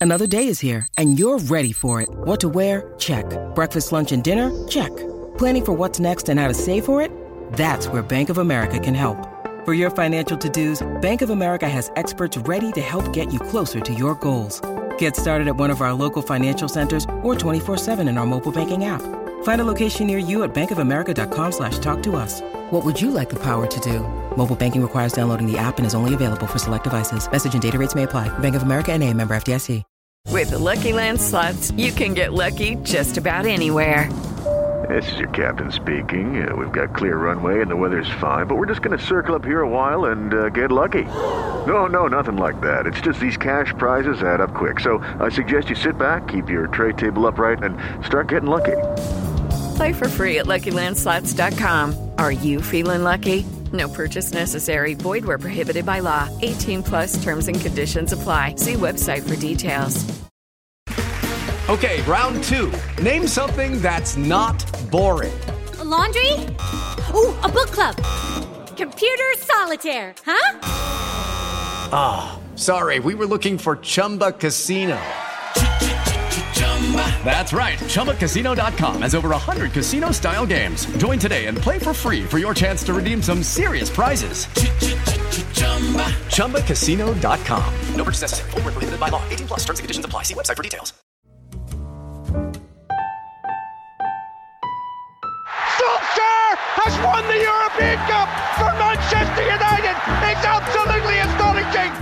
Another day is here, and you're ready for it. What to wear? Check. Breakfast, lunch, and dinner? Check. Planning for what's next and how to save for it? That's where Bank of America can help. For your financial to-dos, Bank of America has experts ready to help get you closer to your goals. Get started at one of our local financial centers or 24/7 in our mobile banking app. Find a location near you at bankofamerica.com/talktous. What would you like the power to do? Mobile banking requires downloading the app and is only available for select devices. Message and data rates may apply. Bank of America N.A., member FDIC. With the Lucky Land Slots, you can get lucky just about anywhere. This is your captain speaking. We've got clear runway and the weather's fine, but we're just going to circle up here a while and get lucky. No, nothing like that. It's just these cash prizes add up quick. So I suggest you sit back, keep your tray table upright, and start getting lucky. Play for free at LuckyLandSlots.com. Are you feeling lucky? No purchase necessary. Void where prohibited by law. 18+ terms and conditions apply. See website for details. Okay, round two. Name something that's not boring. A laundry? Ooh, a book club. Computer solitaire, huh? Sorry, we were looking for Chumba Casino. That's right. ChumbaCasino.com has over 100 casino-style games. Join today and play for free for your chance to redeem some serious prizes. ChumbaCasino.com. No purchase necessary. Void where prohibited by law. 18+ terms and conditions apply. See website for details. Solskjaer has won the European Cup for Manchester United. It's absolutely astonishing.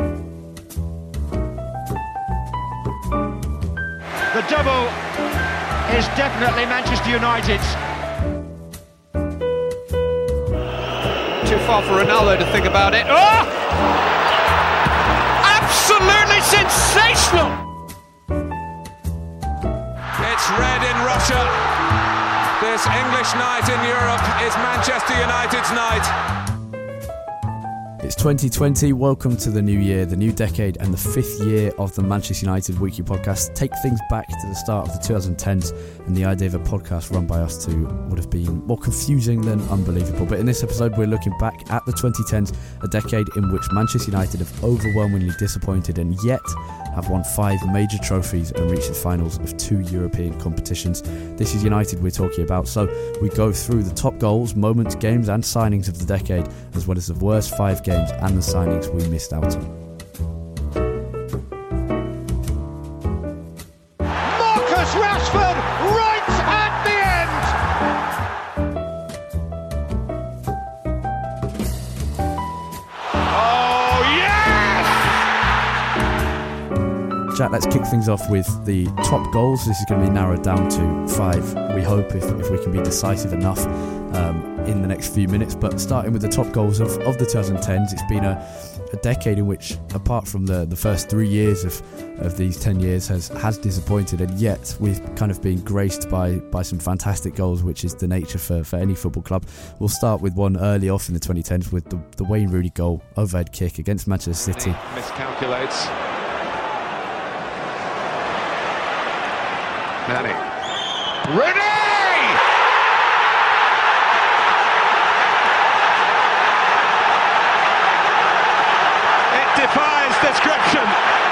The double is definitely Manchester United's. Too far for Ronaldo to think about it. Oh! Absolutely sensational! It's red in Russia. This English night in Europe is Manchester United's night. It's 2020, welcome to the new year, the new decade, and the 5th year of the Manchester United Weekly Podcast. Take things back to the start of the 2010s, and the idea of a podcast run by us two would have been more confusing than unbelievable. But in this episode, we're looking back at the 2010s, a decade in which Manchester United have overwhelmingly disappointed and yet have won 5 major trophies and reached the finals of 2 European competitions. This is United we're talking about, so we go through the top goals, moments, games and signings of the decade, as well as the worst 5 games and the signings we missed out on. Marcus Rashford right at the end. Oh yes! Jack, let's kick things off with the top goals. This is going to be narrowed down to 5, we hope, if we can be decisive enough in the next few minutes. But starting with the top goals of the 2010s, it's been a decade in which, apart from the first 3 years of these 10 years, has disappointed, and yet we've kind of been graced by some fantastic goals, which is the nature for any football club. We'll start with one early off in the 2010s with the Wayne Rooney goal, overhead kick against Manchester City. Miscalculates. Manny. Rooney! It defies description.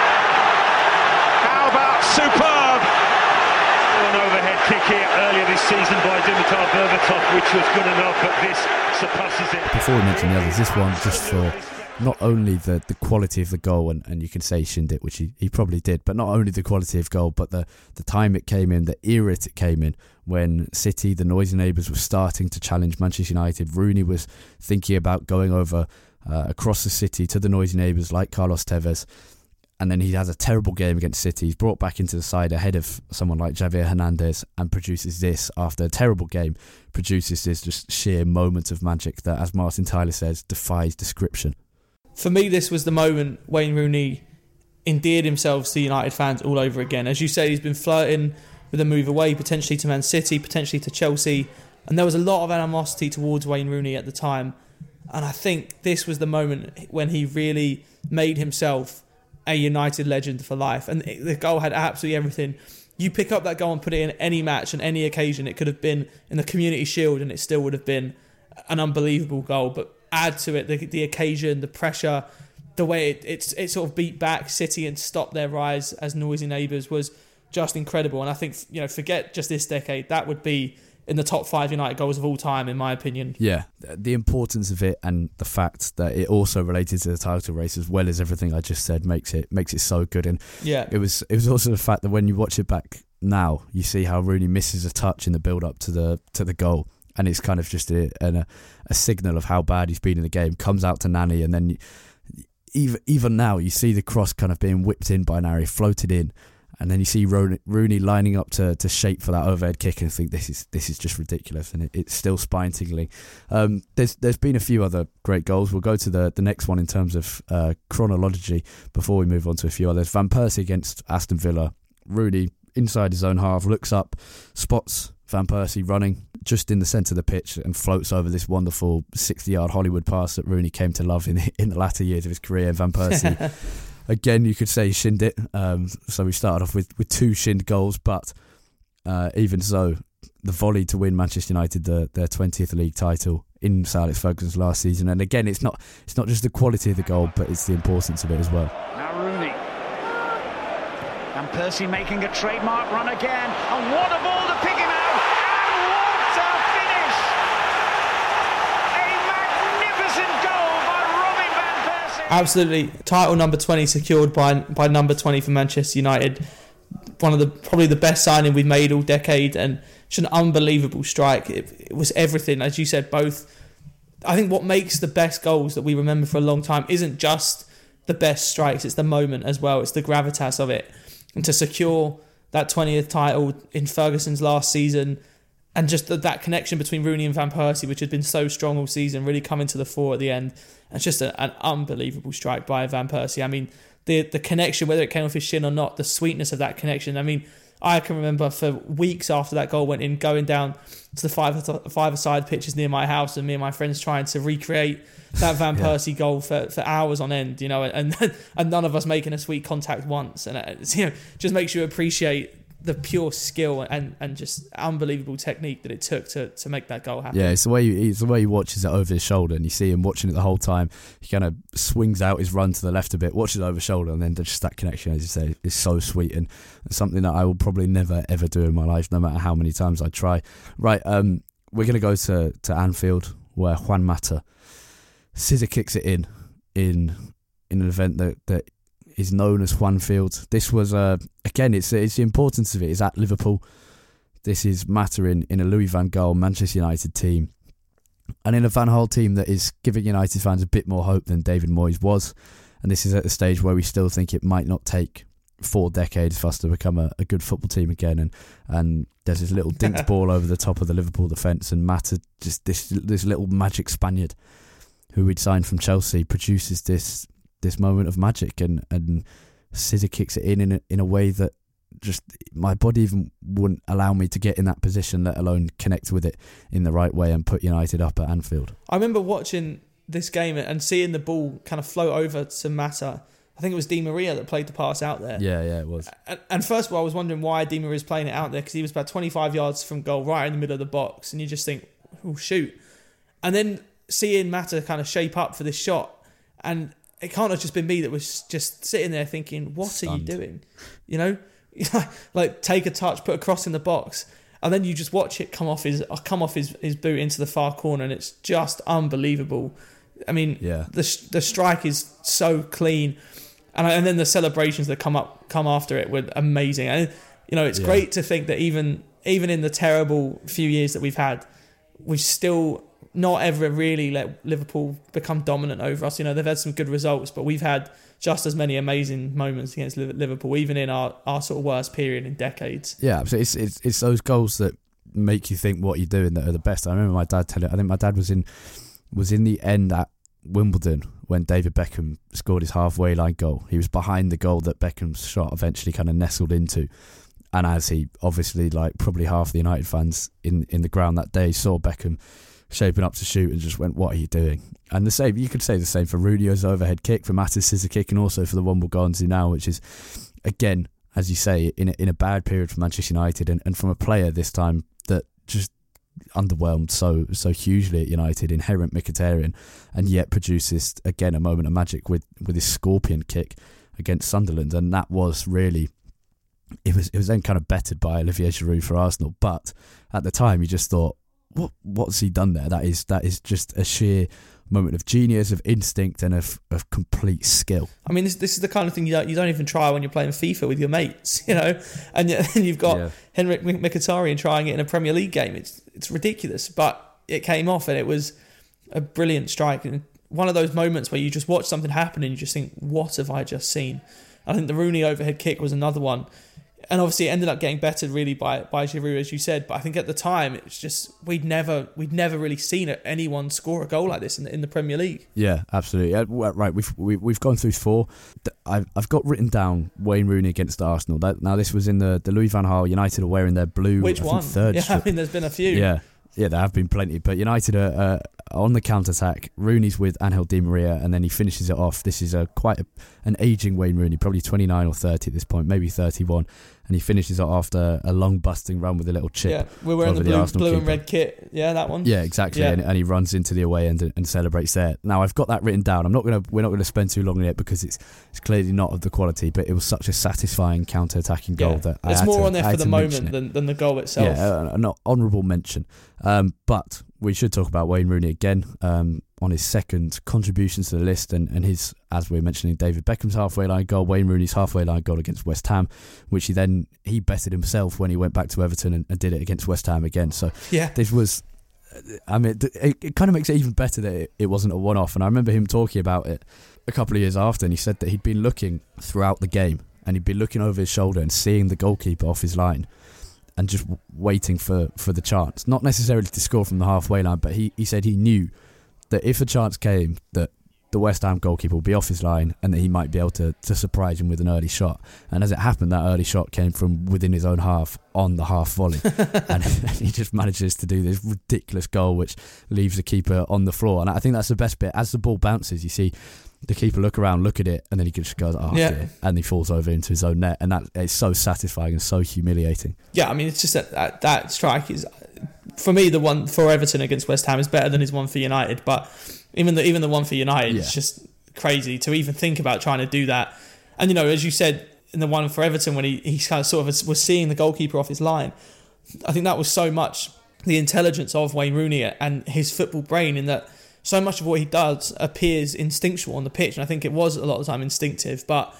How about superb? An overhead kick here earlier this season by Dimitar Berbatov, which was good enough, but this surpasses it. Before we mention the others, this one just for not only the quality of the goal, and you can say he shinned it, which he probably did, but not only the quality of goal, but the time it came in, the era it came in, when City, the noisy neighbours, were starting to challenge Manchester United. Rooney was thinking about going over across the city to the noisy neighbours like Carlos Tevez, and then he has a terrible game against City. He's brought back into the side ahead of someone like Javier Hernandez and produces this after a terrible game, produces this just sheer moment of magic that, as Martin Tyler says, defies description. For me, this was the moment Wayne Rooney endeared himself to United fans all over again. As you said, he's been flirting with a move away, potentially to Man City, potentially to Chelsea, and there was a lot of animosity towards Wayne Rooney at the time. And I think this was the moment when he really made himself a United legend for life. And the goal had absolutely everything. You pick up that goal and put it in any match and any occasion. It could have been in the Community Shield and it still would have been an unbelievable goal. But add to it the occasion, the pressure, the way it sort of beat back City and stopped their rise as noisy neighbours was just incredible. And I think, forget just this decade, that would be in the top 5 United goals of all time, in my opinion. Yeah, the importance of it and the fact that it also related to the title race as well as everything I just said makes it so good. And yeah, it was also the fact that when you watch it back now, you see how Rooney misses a touch in the build up to the goal, and it's kind of just a signal of how bad he's been in the game. Comes out to Nani, and then even now you see the cross kind of being whipped in by Nani, floated in. And then you see Rooney lining up to shape for that overhead kick, and think this is just ridiculous, and it's still spine tingling. There's been a few other great goals. We'll go to the next one in terms of chronology before we move on to a few others. Van Persie against Aston Villa. Rooney inside his own half, looks up, spots Van Persie running just in the centre of the pitch, and floats over this wonderful 60-yard Hollywood pass that Rooney came to love in the latter years of his career. Van Persie. Again, you could say he shinned it. So we started off with 2 shinned goals, but even so, the volley to win Manchester United their 20th league title in Sir Alex Ferguson's last season. And again, it's not just the quality of the goal, but it's the importance of it as well. Now Rooney. And Percy making a trademark run again. And what a ball to pick him out! And what a finish! A magnificent goal by Robin Van Persie. Absolutely. Title number 20 secured by number 20 for Manchester United. One of probably the best signing we've made all decade, and it's an unbelievable strike. It was everything, as you said. Both, I think what makes the best goals that we remember for a long time isn't just the best strikes, it's the moment as well. It's the gravitas of it. And to secure that 20th title in Ferguson's last season, and just that connection between Rooney and Van Persie, which had been so strong all season, really coming to the fore at the end. It's just an unbelievable strike by Van Persie. I mean, the connection, whether it came off his shin or not, the sweetness of that connection. I mean, I can remember for weeks after that goal went in, going down to the five-a-side pitches near my house, and me and my friends trying to recreate that Van Persie goal for hours on end, and none of us making a sweet contact once. And it's, just makes you appreciate the pure skill and just unbelievable technique that it took to make that goal happen. Yeah, it's the way he watches it over his shoulder, and you see him watching it the whole time. He kind of swings out his run to the left a bit, watches it over his shoulder, and then just that connection, as you say, is so sweet, and something that I will probably never ever do in my life, no matter how many times I try. Right, we're going to go to Anfield, where Juan Mata scissor kicks it in an event that is known as Juanfield. This was again, it's the importance of it is at Liverpool. This is Mata in a Louis van Gaal Manchester United team, and in a Van Gaal team that is giving United fans a bit more hope than David Moyes was. And this is at the stage where we still think it might not take 4 decades for us to become a good football team again. And there's this little dinked ball over the top of the Liverpool defence, and Mata, just this little magic Spaniard who we'd signed from Chelsea, produces this moment of magic and scissor kicks it in a way that just my body even wouldn't allow me to get in that position, let alone connect with it in the right way and put United up at Anfield. I remember watching this game and seeing the ball kind of float over to Mata. I think it was Di Maria that played the pass out there. Yeah, it was. And first of all, I was wondering why Di Maria's playing it out there, because he was about 25 yards from goal, right in the middle of the box, and you just think, oh, shoot. And then seeing Mata kind of shape up for this shot, and it can't have just been me that was just sitting there thinking, what Stunned. Are you doing? Like take a touch, put a cross in the box, and then you just watch it come off his boot into the far corner, and it's just unbelievable. I mean, the strike is so clean, and then the celebrations that come after it were amazing. And it's great to think that even in the terrible few years that we've had, we've still not ever really let Liverpool become dominant over us. They've had some good results, but we've had just as many amazing moments against Liverpool, even in our sort of worst period in decades. Yeah, absolutely. It's those goals that make you think what you're doing that are the best. I remember my dad telling. I think my dad was in the end at Wimbledon when David Beckham scored his halfway line goal. He was behind the goal that Beckham's shot eventually kind of nestled into. And as he obviously, like probably half the United fans in the ground that day, saw Beckham shaping up to shoot and just went, what are you doing? And the same, you could say the same for Rudio's overhead kick, for Mata's scissor kick, and also for the one we'll go on to now, which is, again, as you say, in a bad period for Manchester United, and from a player this time that just underwhelmed so hugely at United, inherent Mkhitaryan, and yet produces again a moment of magic with his scorpion kick against Sunderland. And that was really, it was then kind of bettered by Olivier Giroud for Arsenal. But at the time, you just thought, what's he done there? That is just a sheer moment of genius, of instinct, and of complete skill. I mean, this is the kind of thing you don't even try when you're playing FIFA with your mates, you know. And you've got Henrik Mkhitaryan trying it in a Premier League game. It's ridiculous, but it came off, and it was a brilliant strike. And one of those moments where you just watch something happen and you just think, what have I just seen? I think the Rooney overhead kick was another one. And obviously it ended up getting bettered really by Giroud, as you said. But I think at the time, it was just, we'd never really seen anyone score a goal like this in the Premier League. Yeah, absolutely. Right, we've gone through 4. I've got written down Wayne Rooney against Arsenal. Now this was in the Louis van Gaal. United are wearing their blue. Which one? Third yeah, strip. I mean, there's been a few. Yeah, there have been plenty. But United are on the counter-attack. Rooney's with Angel Di Maria, and then he finishes it off. This is quite an ageing Wayne Rooney, probably 29 or 30 at this point, maybe 31. And he finishes it after a long busting run with a little chip. Yeah, we're wearing the blue and red kit. Yeah, that one. Yeah, exactly. Yeah. And he runs into the away end and celebrates there. Now I've got that written down. We're not going to spend too long on it because it's clearly not of the quality. But it was such a satisfying counter-attacking goal that it's more on there for the moment than the goal itself. Yeah, an honourable mention. But we should talk about Wayne Rooney again on his second contribution to the list and his, as we were mentioning, David Beckham's halfway line goal, Wayne Rooney's halfway line goal against West Ham, which he betted himself when he went back to Everton and did it against West Ham again. So this was, I mean, it kind of makes it even better that it wasn't a one-off. And I remember him talking about it a couple of years after, and he said that he'd been looking throughout the game and he'd been looking over his shoulder and seeing the goalkeeper off his line and just waiting for the chance. Not necessarily to score from the halfway line, but he said he knew that if a chance came, that the West Ham goalkeeper would be off his line and that he might be able to surprise him with an early shot. And as it happened, that early shot came from within his own half on the half volley. And he just manages to do this ridiculous goal which leaves the keeper on the floor. And I think that's the best bit. As the ball bounces, you see the keeper look around, look at it, and then he just goes, dear, and he falls over into his own net. And that is so satisfying and so humiliating. Yeah, I mean, it's just that strike is, for me, the one for Everton against West Ham is better than his one for United. But even the one for United is just crazy to even think about trying to do that. And, you know, as you said, in the one for Everton, when he kind of sort of was seeing the goalkeeper off his line, I think that was so much the intelligence of Wayne Rooney and his football brain, in that so much of what he does appears instinctual on the pitch. And I think it was a lot of the time instinctive, but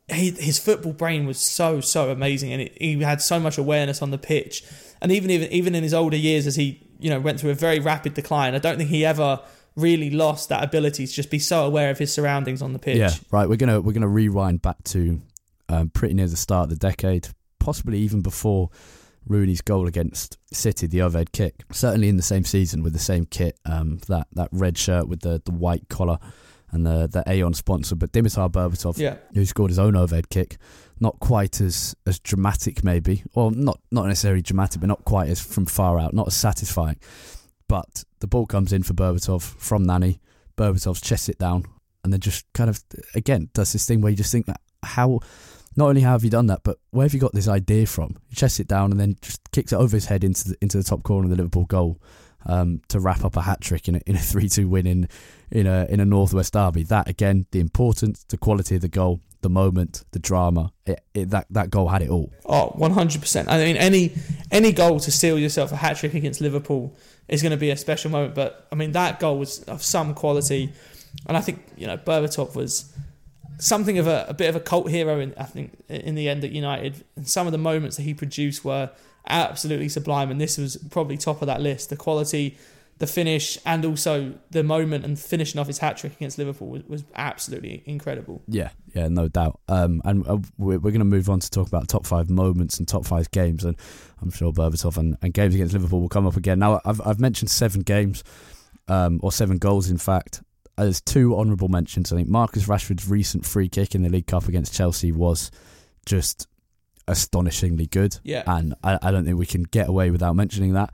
his football brain was so amazing, and he had so much awareness on the pitch. And even in his older years, as he, you know, went through a very rapid decline, I don't think he ever really lost that ability to just be so aware of his surroundings on the pitch. Yeah, right. We're gonna rewind back to pretty near the start of the decade, possibly even before Rooney's goal against City, the overhead kick. Certainly in the same season with the same kit, that red shirt with the white collar and the Aeon sponsor. But Dimitar Berbatov, who scored his own overhead kick, not quite as dramatic maybe, or not necessarily dramatic, but not quite as from far out, not as satisfying. But the ball comes in for Berbatov from Nani. Berbatov's chests it down and then just kind of, again, does this thing where you just think, how, not only how have you done that, but where have you got this idea from? He chests it down and then just kicks it over his head into the top corner of the Liverpool goal to wrap up a hat-trick in a 3-2 win in a Northwest derby. That, again, the importance, the quality of the goal, the moment, the drama, that goal had it all. Oh, 100%. I mean, any goal to seal yourself a hat-trick against Liverpool is going to be a special moment. But, I mean, that goal was of some quality. And I think, you know, Berbatov was something of a bit of a cult hero, in the end at United. And some of the moments that he produced were absolutely sublime. And this was probably top of that list. The quality, the finish, and also the moment and finishing off his hat-trick against Liverpool was absolutely incredible. Yeah, no doubt. And we're going to move on to talk about top 5 moments and top 5 games, and I'm sure Berbatov and games against Liverpool will come up again. Now, I've mentioned 7 games, or 7 goals, in fact. There's 2 honourable mentions. I think Marcus Rashford's recent free kick in the League Cup against Chelsea was just astonishingly good. Yeah. And I don't think we can get away without mentioning that.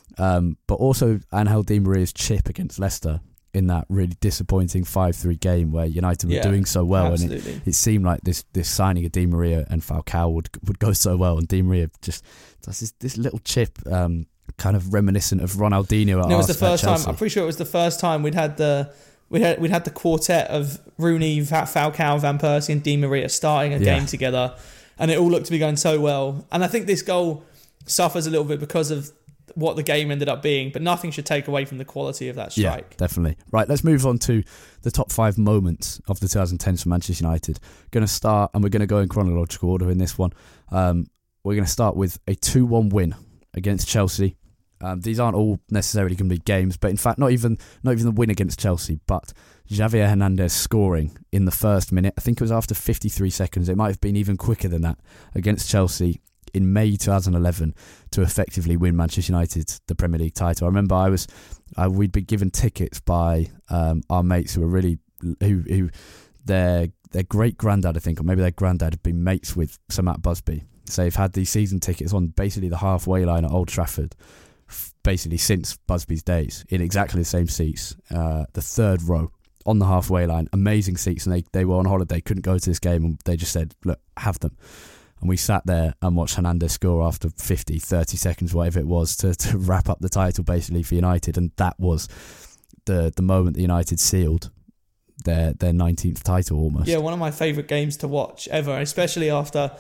But also Angel Di Maria's chip against Leicester in that really disappointing 5-3 game where United were doing so well, absolutely. And it seemed like this signing of Di Maria and Falcao would go so well, and Di Maria just does this little chip kind of reminiscent of Ronaldinho. And it was the first time. I'm pretty sure it was the first time we'd had the quartet of Rooney, Falcao, Van Persie, and Di Maria starting a game together, and it all looked to be going so well. And I think this goal suffers a little bit because of what the game ended up being, but nothing should take away from the quality of that strike. Yeah, definitely. Right, let's move on to the top 5 moments of the 2010s for Manchester United. Going to start, and we're going to go in chronological order in this one. We're going to start with a 2-1 win against Chelsea. These aren't all necessarily going to be games, but in fact, not even the win against Chelsea, but Javier Hernandez scoring in the first minute. I think it was after 53 seconds. It might have been even quicker than that against Chelsea in May 2011 to effectively win Manchester United the Premier League title. I remember we'd been given tickets by our mates who were who their great granddad, I think, or maybe their granddad had been mates with Sir Matt Busby. So they've had these season tickets on basically the halfway line at Old Trafford, basically since Busby's days, in exactly the same seats, the third row on the halfway line. Amazing seats, and they were on holiday, couldn't go to this game, and they just said, look, have them. And we sat there and watched Hernandez score after 50, 30 seconds, whatever it was, to wrap up the title basically for United. And that was the moment that United sealed their 19th title almost. Yeah, one of my favourite games to watch ever, especially through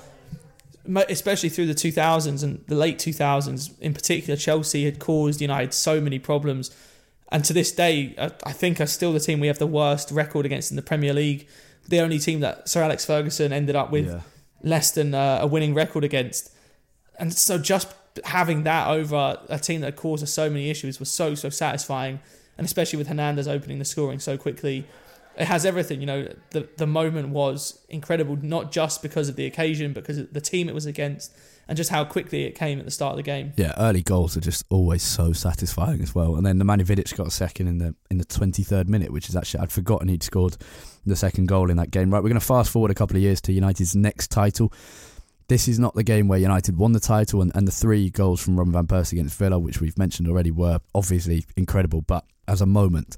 the 2000s and the late 2000s. In particular, Chelsea had caused United so many problems. And to this day, I think are still the team we have the worst record against in the Premier League. The only team that Sir Alex Ferguson ended up with less than a winning record against. And so just having that over a team that caused us so many issues was so satisfying. And especially with Hernandez opening the scoring so quickly. It has everything, the moment was incredible, not just because of the occasion, but because of the team it was against and just how quickly it came at the start of the game. Yeah, early goals are just always so satisfying as well. And then Nemanja Vidic got a second in the 23rd minute, which is actually, I'd forgotten he'd scored the second goal in that game. Right, we're going to fast forward a couple of years to United's next title. This is not the game where United won the title, and the 3 goals from Robin Van Persie against Villa, which we've mentioned already, were obviously incredible. But as a moment,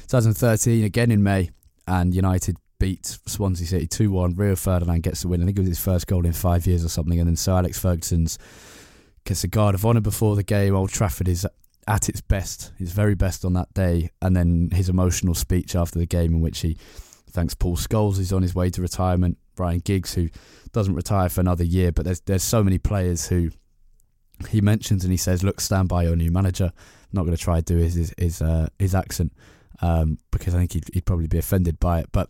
2013, again in May, and United beat Swansea City 2-1. Rio Ferdinand gets the win. I think it was his first goal in 5 years or something. And then Sir Alex Ferguson's gets a guard of honour before the game. Old Trafford is at its best, his very best on that day. And then his emotional speech after the game, in which he thanks Paul Scholes, who's on his way to retirement. Brian Giggs, who doesn't retire for another year. But there's so many players who he mentions, and he says, "Look, stand by your new manager." I'm not going to try to do his accent. Because I think he'd probably be offended by it. But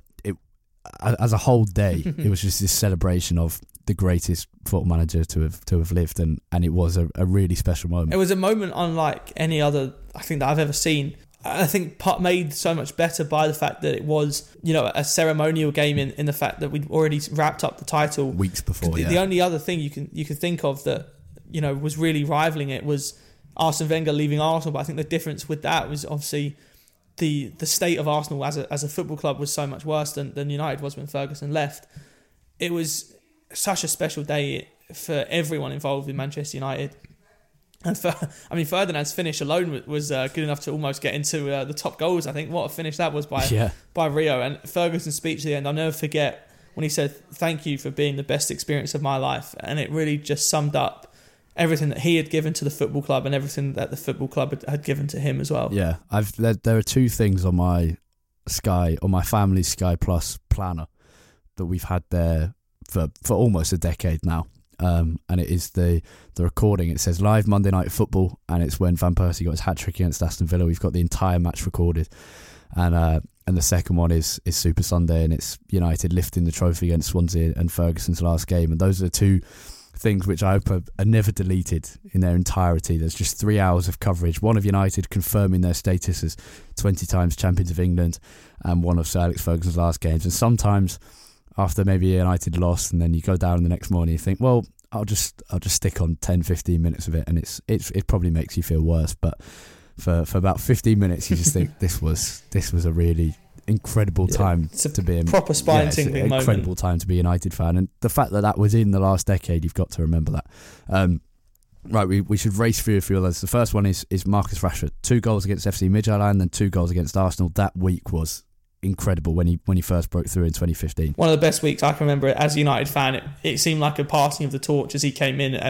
as a whole day, it was just this celebration of the greatest football manager to have lived, and it was a really special moment. It was a moment unlike any other, I think, that I've ever seen. I think made so much better by the fact that it was, a ceremonial game in the fact that we'd already wrapped up the title weeks before. The only other thing you can think of that was really rivaling it was Arsene Wenger leaving Arsenal. But I think the difference with that was obviously the state of Arsenal as a football club was so much worse than United was when Ferguson left. It was such a special day for everyone involved in Manchester United. And Ferdinand's finish alone was good enough to almost get into the top goals. I think what a finish that was by Rio. And Ferguson's speech at the end, I'll never forget when he said, "Thank you for being the best experience of my life." And it really just summed up everything that he had given to the football club and everything that the football club had given to him as well. Yeah, there are 2 things on my family's Sky Plus planner that we've had there for almost a decade now. And it is the recording. It says live Monday Night Football, and it's when Van Persie got his hat-trick against Aston Villa. We've got the entire match recorded. And the second one is Super Sunday, and it's United lifting the trophy against Swansea and Ferguson's last game. And those are the 2 things which I hope are never deleted in their entirety. There's just 3 hours of coverage, one of United confirming their status as 20 times champions of England, and one of Sir Alex Ferguson's last games. And sometimes after maybe United lost, and then you go down the next morning, you think, well, I'll just stick on 10-15 minutes of it, and it probably makes you feel worse. But for about 15 minutes, you just think this was a really incredible time to be a proper spine-tingling moment. Incredible time to be a United fan, and the fact that was in the last decade, you've got to remember that. Right, we should race through a few others. The first one is Marcus Rashford, 2 goals against FC Midtjylland, and then 2 goals against Arsenal. That week was incredible when he first broke through in 2015. One of the best weeks I can remember as a United fan. It seemed like a passing of the torch as he came in, and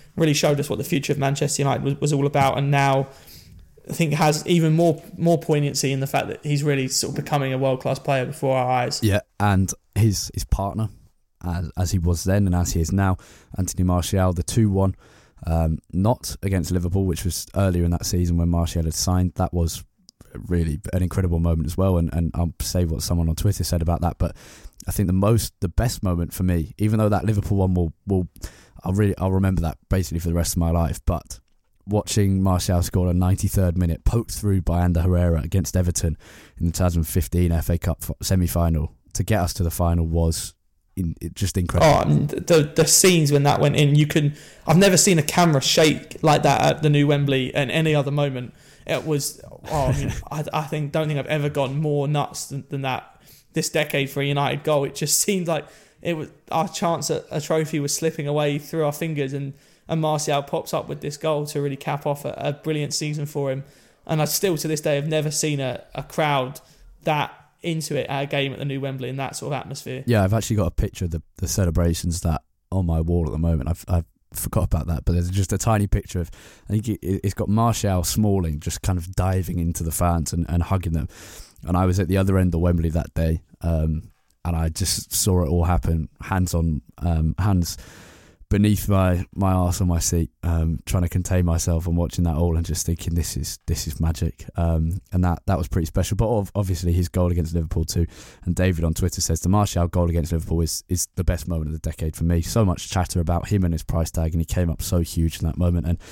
really showed us what the future of Manchester United was all about, and now I think it has even more poignancy in the fact that he's really sort of becoming a world-class player before our eyes. Yeah, and his partner, as he was then and as he is now, Anthony Martial, the 2-1, not against Liverpool, which was earlier in that season when Martial had signed. That was really an incredible moment as well, and I'll say what someone on Twitter said about that, but I think the best moment for me, even though that Liverpool one I'll remember that basically for the rest of my life, but watching Martial score a 93rd minute, poked through by Ander Herrera against Everton in the 2015 FA Cup semi-final to get us to the final was just incredible. The scenes when that went in, I've never seen a camera shake like that at the new Wembley and any other moment. It was, I don't think I've ever gone more nuts than that this decade for a United goal. It just seemed like it was our chance at a trophy was slipping away through our fingers, and Martial pops up with this goal to really cap off a brilliant season for him. And I still, to this day, have never seen a crowd that into it at a game at the new Wembley in that sort of atmosphere. Yeah, I've actually got a picture of the celebrations that on my wall at the moment. I've forgot about that, but there's just a tiny picture of, I think it's got Martial Smalling just kind of diving into the fans and hugging them. And I was at the other end of Wembley that day, and I just saw it all happen, hands beneath my arse on my seat, trying to contain myself and watching that all and just thinking this is magic, and that was pretty special. But obviously his goal against Liverpool too, and David on Twitter says the Martial goal against Liverpool is the best moment of the decade for me. So much chatter about him and his price tag, and he came up so huge in that moment, and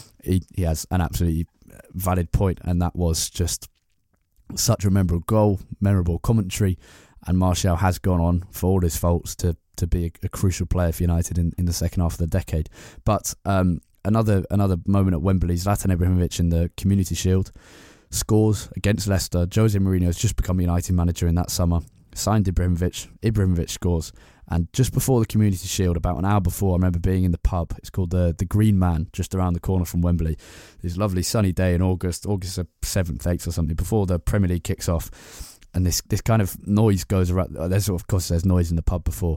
he has an absolutely valid point, and that was just such a memorable goal, memorable commentary. And Martial has gone on, for all his faults, to be a crucial player for United in the second half of the decade. But another moment at Wembley, Zlatan Ibrahimovic in the Community Shield scores against Leicester. Jose Mourinho has just become United manager in that summer, signed Ibrahimovic scores, and just before the Community Shield, about an hour before, I remember being in the pub. It's called the Green Man, just around the corner from Wembley. This lovely sunny day in August 7th, 8th or something, before the Premier League kicks off. And this kind of noise goes around. There's noise in the pub before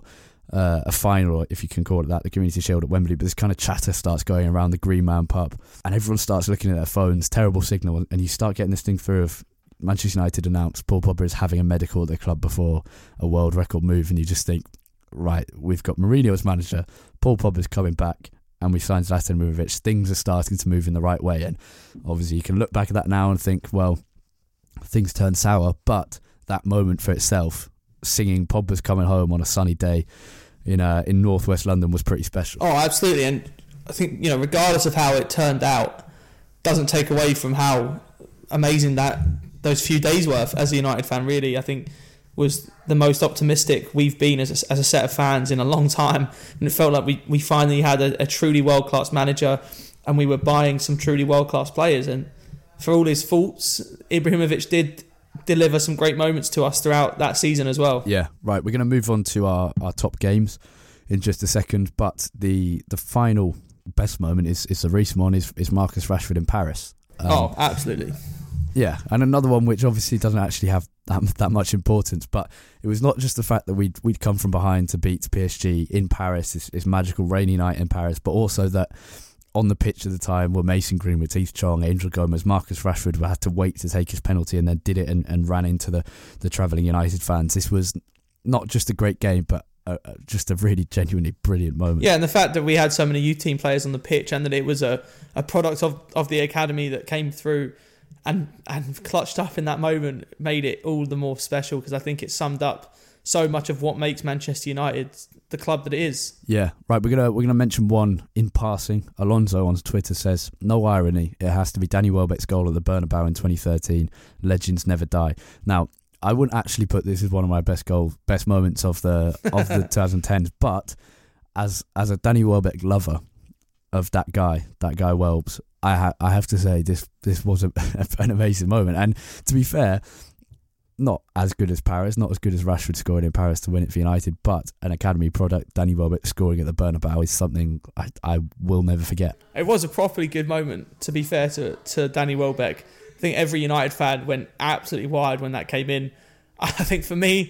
a final, or if you can call it that, the Community Shield at Wembley. But this kind of chatter starts going around the Green Man pub, and everyone starts looking at their phones. Terrible signal, and you start getting this thing through of Manchester United announced Paul Pogba is having a medical at their club before a world record move, and you just think, right, we've got Mourinho as manager, Paul Pogba is coming back, and we signed Zlatan Ibrahimovic. Things are starting to move in the right way, and obviously you can look back at that now and think, well, things turn sour, but that moment for itself, singing Pogba's coming home on a sunny day in northwest London, was pretty special. Oh, absolutely. And I think, regardless of how it turned out, doesn't take away from how amazing that those few days were as a United fan. Really, I think was the most optimistic we've been as a set of fans in a long time, and it felt like we finally had a truly world-class manager, and we were buying some truly world-class players. And for all his faults, Ibrahimovic did deliver some great moments to us throughout that season as well. Yeah, right. We're going to move on to our top games in just a second, but the final best moment is the recent one, is Marcus Rashford in Paris. Absolutely. Yeah, and another one which obviously doesn't actually have that much importance, but it was not just the fact that we'd come from behind to beat PSG in Paris, this magical rainy night in Paris, but also that on the pitch at the time were Mason Greenwood, Heath Chong, Angel Gomez. Marcus Rashford had to wait to take his penalty and then did it and ran into the travelling United fans. This was not just a great game, but just a really genuinely brilliant moment. Yeah, and the fact that we had so many youth team players on the pitch, and that it was a product of the academy that came through and clutched up in that moment, made it all the more special, because I think it summed up so much of what makes Manchester United the club that it is. Yeah, right. We're gonna mention one in passing. Alonso on Twitter says, "No irony. It has to be Danny Welbeck's goal at the Bernabeu in 2013. Legends never die." Now, I wouldn't actually put this as one of my best moments of the 2010s, but as a Danny Welbeck lover of that guy Welbs, I have to say this was an amazing moment. And to be fair, not as good as Paris, not as good as Rashford scoring in Paris to win it for United, but an academy product, Danny Welbeck scoring at the Bernabeu, is something I will never forget. It was a properly good moment, to be fair to Danny Welbeck. I think every United fan went absolutely wild when that came in. I think for me,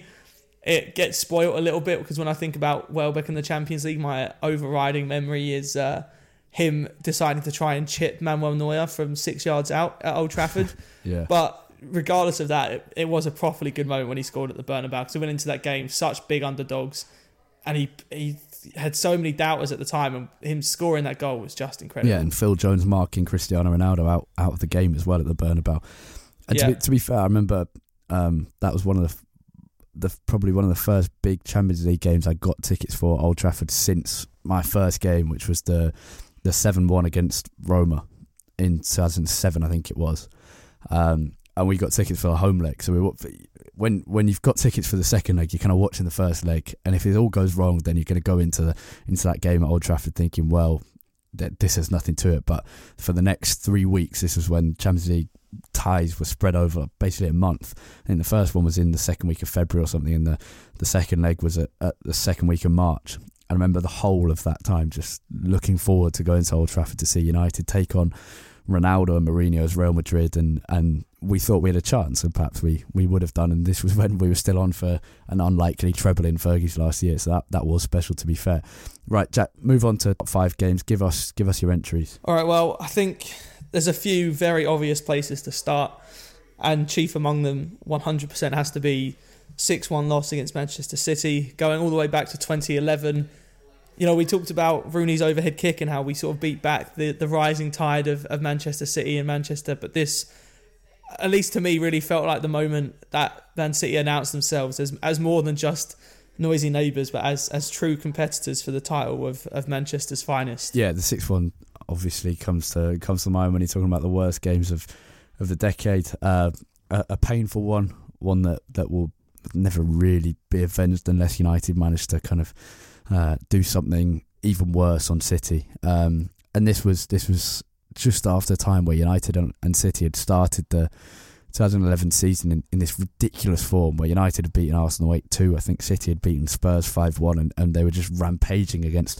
it gets spoilt a little bit, because when I think about Welbeck in the Champions League, my overriding memory is him deciding to try and chip Manuel Neuer from 6 yards out at Old Trafford. Yeah. But regardless of that, it was a properly good moment when he scored at the Bernabeu, because he went into that game such big underdogs, and he had so many doubters at the time, and him scoring that goal was just incredible. Yeah, and Phil Jones marking Cristiano Ronaldo out of the game as well at the Bernabeu. And to be fair, I remember that was one of probably one of the first big Champions League games I got tickets for Old Trafford since my first game, which was the 7-1 against Roma in 2007, I think it was. And we got tickets for the home leg. So when you've got tickets for the second leg, you're kind of watching the first leg, and if it all goes wrong, then you're going to go into that game at Old Trafford thinking, well, this has nothing to it. But for the next 3 weeks, this was when Champions League ties were spread over basically a month. I think the first one was in the second week of February or something, and the second leg was at the second week of March. I remember the whole of that time just looking forward to going to Old Trafford to see United take on Ronaldo and Mourinho's Real Madrid, and we thought we had a chance, and perhaps we would have done, and this was when we were still on for an unlikely treble in Fergie's last year, so that was special, to be fair. Right, Jack, move on to top 5 games. Give us your entries. All right, well, I think there's a few very obvious places to start, and chief among them 100% has to be 6-1 loss against Manchester City, going all the way back to 2011. You know, we talked about Rooney's overhead kick and how we sort of beat back the rising tide of Manchester City and Manchester. But this, at least to me, really felt like the moment that Man City announced themselves as more than just noisy neighbours, but as true competitors for the title of Manchester's finest. Yeah, the 6-1 obviously comes to mind when you're talking about the worst games of the decade. A painful one that will never really be avenged unless United manage to kind of do something even worse on City, and this was just after a time where United and City had started the 2011 season in this ridiculous form, where United had beaten Arsenal 8-2. I think City had beaten Spurs 5-1, and they were just rampaging against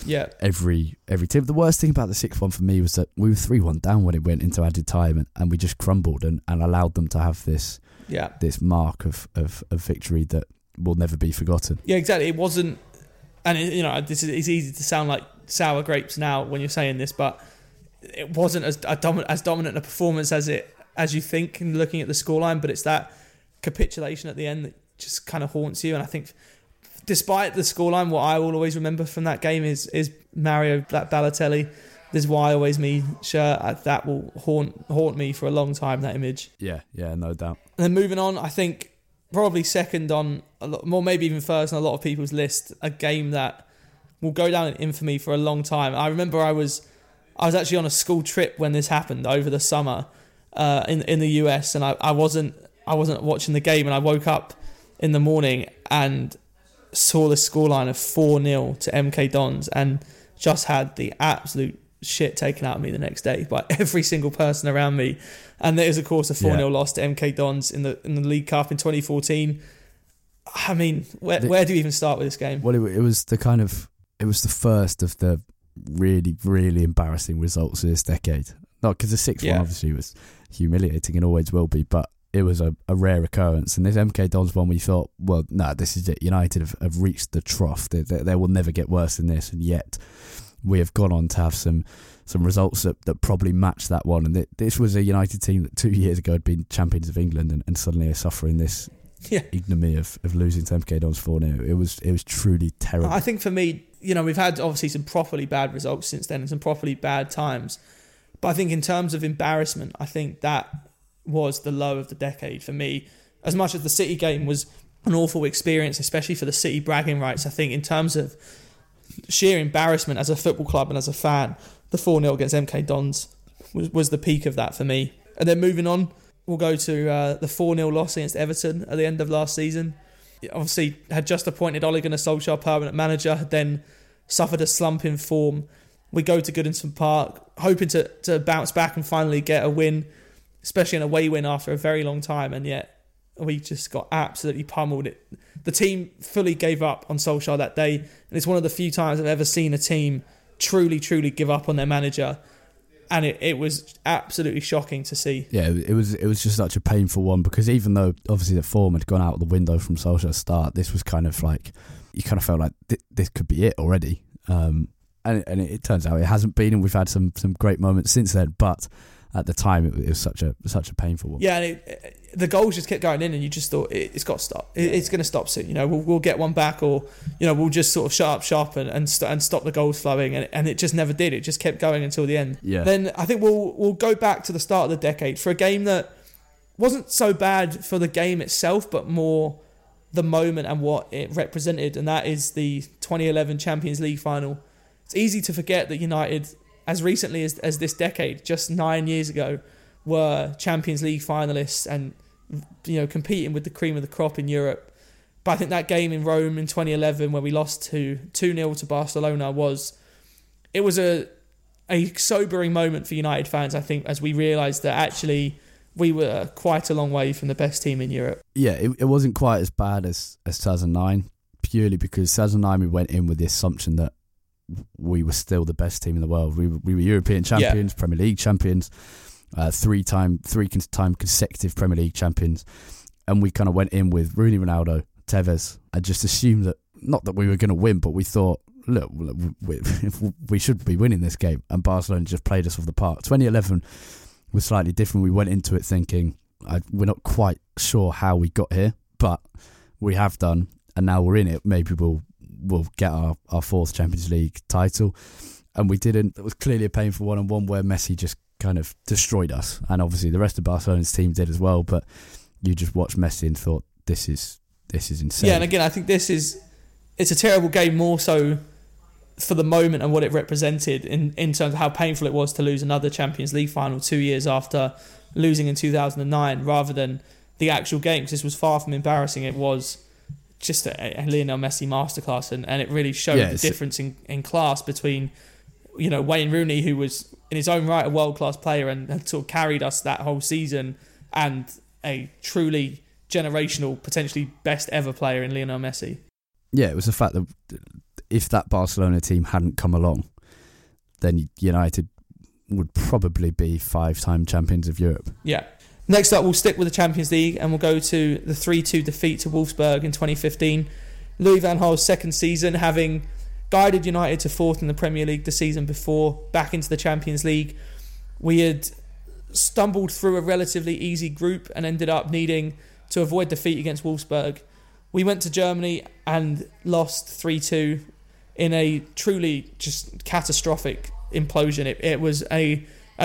every team. The worst thing about the 6-1 for me was that we were 3-1 down when it went into added time, and we just crumbled and allowed them to have this mark of victory that will never be forgotten. Yeah, exactly. It wasn't. And it's easy to sound like sour grapes now when you're saying this, but it wasn't as dominant a performance as you think in looking at the scoreline. But it's that capitulation at the end that just kind of haunts you. And I think, despite the scoreline, what I will always remember from that game is Mario Balotelli, this "Why Always Me" shirt. That will haunt me for a long time. That image. Yeah, no doubt. And then moving on, I think, probably second on a lot more, maybe even first on a lot of people's list, a game that will go down in infamy for a long time. I remember I was actually on a school trip when this happened over the summer in the US, and I wasn't watching the game, and I woke up in the morning and saw the scoreline of 4-0 to MK Dons, and just had the absolute shit taken out of me the next day by every single person around me. And there was, of course, a 4-0 loss to MK Dons in the League Cup in 2014. I mean, where do you even start with this game? Well, it was the first of the really, really embarrassing results of this decade. Not because the 6-1 obviously was humiliating and always will be, but it was a rare occurrence. And this MK Dons one, we thought, well, no, this is it. United have reached the trough. They will never get worse than this, and yet we have gone on to have some results that probably match that one. And this was a United team that 2 years ago had been champions of England, and suddenly are suffering this ignominy of losing to MK Dons 4-0. It was truly terrible. I think for me, we've had obviously some properly bad results since then and some properly bad times. But I think in terms of embarrassment, I think that was the low of the decade for me. As much as the City game was an awful experience, especially for the City bragging rights, I think in terms of sheer embarrassment as a football club and as a fan, the 4-0 against MK Dons was the peak of that for me. And then moving on, we'll go to the 4-0 loss against Everton at the end of last season. Obviously, had just appointed Ole Gunnar Solskjaer permanent manager, had then suffered a slump in form. We go to Goodison Park, hoping to bounce back and finally get a win, especially an away win after a very long time, and yet we just got absolutely pummeled. The team fully gave up on Solskjaer that day, and it's one of the few times I've ever seen a team truly, truly give up on their manager, and it was absolutely shocking to see. Yeah, it was just such a painful one, because even though obviously the form had gone out the window from Solskjaer's start, this was kind of like, you kind of felt like this could be it already. and it turns out it hasn't been, and we've had some great moments since then. But at the time, it was such a painful one. Yeah, and the goals just kept going in, and you just thought it's got to stop. It's going to stop soon. We'll get one back, or we'll just sort of shut up shop and stop the goals flowing, and it just never did. It just kept going until the end. Yeah. Then I think we'll go back to the start of the decade for a game that wasn't so bad for the game itself, but more the moment and what it represented, and that is the 2011 Champions League final. It's easy to forget that United, as recently as this decade, just 9 years ago, were Champions League finalists and competing with the cream of the crop in Europe. But I think that game in Rome in 2011, where we lost 2-0 to Barcelona, was a sobering moment for United fans, I think, as we realised that actually we were quite a long way from the best team in Europe. Yeah, it wasn't quite as bad as 2009, purely because 2009 we went in with the assumption that we were still the best team in the world. We were European champions, Premier League champions, three-time consecutive Premier League champions, and we kind of went in with Rooney, Ronaldo, Tevez, and just assumed that, not that we were going to win, but we thought, look, we should be winning this game, and Barcelona just played us off the park. 2011 was slightly different. We went into it thinking, we're not quite sure how we got here, but we have done, and now we're in it. Maybe we'll get our fourth Champions League title, and we didn't. It was clearly a painful one, and one where Messi just kind of destroyed us, and obviously the rest of Barcelona's team did as well, but you just watched Messi and thought, this is insane. Yeah, and again, I think it's a terrible game, more so for the moment and what it represented in terms of how painful it was to lose another Champions League final 2 years after losing in 2009, rather than the actual game, because this was far from embarrassing. It was just a Lionel Messi masterclass, and it really showed the difference in class between Wayne Rooney, who was in his own right a world-class player and had sort of carried us that whole season, and a truly generational, potentially best ever player in Lionel Messi. Yeah, it was the fact that if that Barcelona team hadn't come along, then United would probably be 5-time champions of Europe. Yeah. Next up, we'll stick with the Champions League, and we'll go to the 3-2 defeat to Wolfsburg in 2015. Louis van Gaal's second season, having guided United to fourth in the Premier League the season before, back into the Champions League. We had stumbled through a relatively easy group and ended up needing to avoid defeat against Wolfsburg. We went to Germany and lost 3-2 in a truly just catastrophic implosion. It was an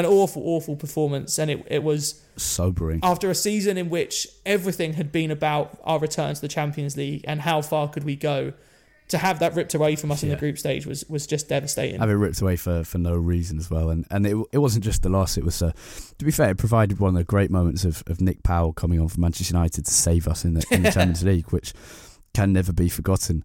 awful performance, and it was sobering. After a season in which everything had been about our return to the Champions League and how far could we go, to have that ripped away from us in the group stage was just devastating. Have it ripped away for no reason as well, and it wasn't just the loss. It was, to be fair, it provided one of the great moments of Nick Powell coming on for Manchester United to save us in the Champions League, which can never be forgotten.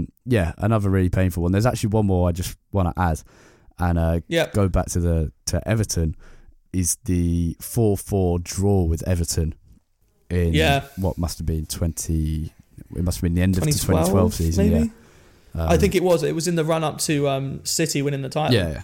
Another really painful one. There's actually one more I just want to add, and go back to Everton, is the 4-4 draw with Everton in what must have been it must have been the end of the 2012 season, maybe? I think it was in the run up to City winning the title.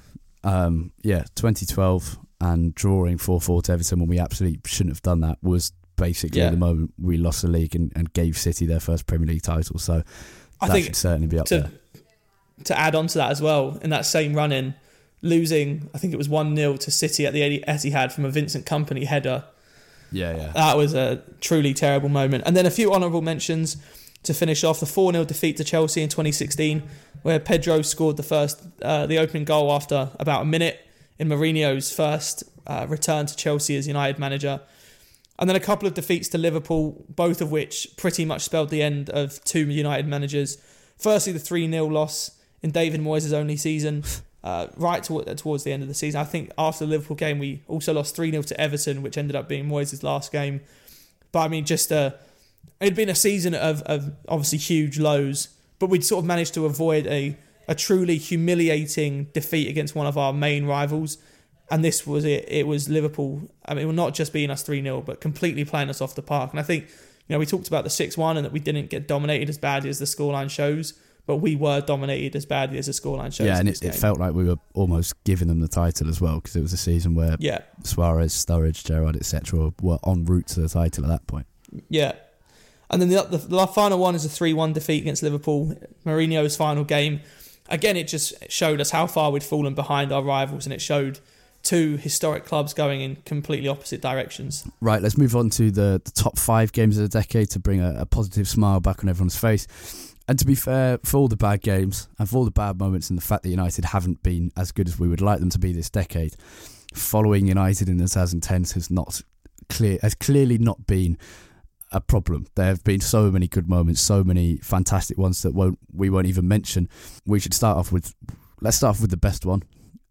2012, and drawing 4-4 to Everton when we absolutely shouldn't have done that was basically the moment we lost the league and gave City their first Premier League title. So I think should certainly be up there. To add on to that as well, in that same run-in, losing, I think it was 1-0 to City at the Etihad from a Vincent Kompany header. Yeah. That was a truly terrible moment. And then a few honourable mentions to finish off. The 4-0 defeat to Chelsea in 2016, where Pedro scored the opening goal after about a minute in Mourinho's first return to Chelsea as United manager. And then a couple of defeats to Liverpool, both of which pretty much spelled the end of two United managers. Firstly, the 3-0 loss in David Moyes' only season, towards the end of the season. I think after the Liverpool game, we also lost 3-0 to Everton, which ended up being Moyes' last game. But I mean, it'd been a season of obviously huge lows, but we'd sort of managed to avoid a truly humiliating defeat against one of our main rivals. And this was it. It was Liverpool. I mean, not just being us 3-0, but completely playing us off the park. And I think, we talked about the 6-1 and that we didn't get dominated as badly as the scoreline shows, but we were dominated as badly as the scoreline shows. Yeah, and it felt like we were almost giving them the title as well, because it was a season where Suarez, Sturridge, Gerrard, etc. were en route to the title at that point. Yeah. And then the final one is a 3-1 defeat against Liverpool, Mourinho's final game. again, it just showed us how far we'd fallen behind our rivals, and it showed two historic clubs going in completely opposite directions. Right, let's move on to the top 5 games of the decade to bring a positive smile back on everyone's face. And to be fair, for all the bad games and for all the bad moments and the fact that United haven't been as good as we would like them to be this decade, following United in the 2010s has clearly not been a problem. There have been so many good moments, so many fantastic ones that we won't even mention. Let's start off with the best one.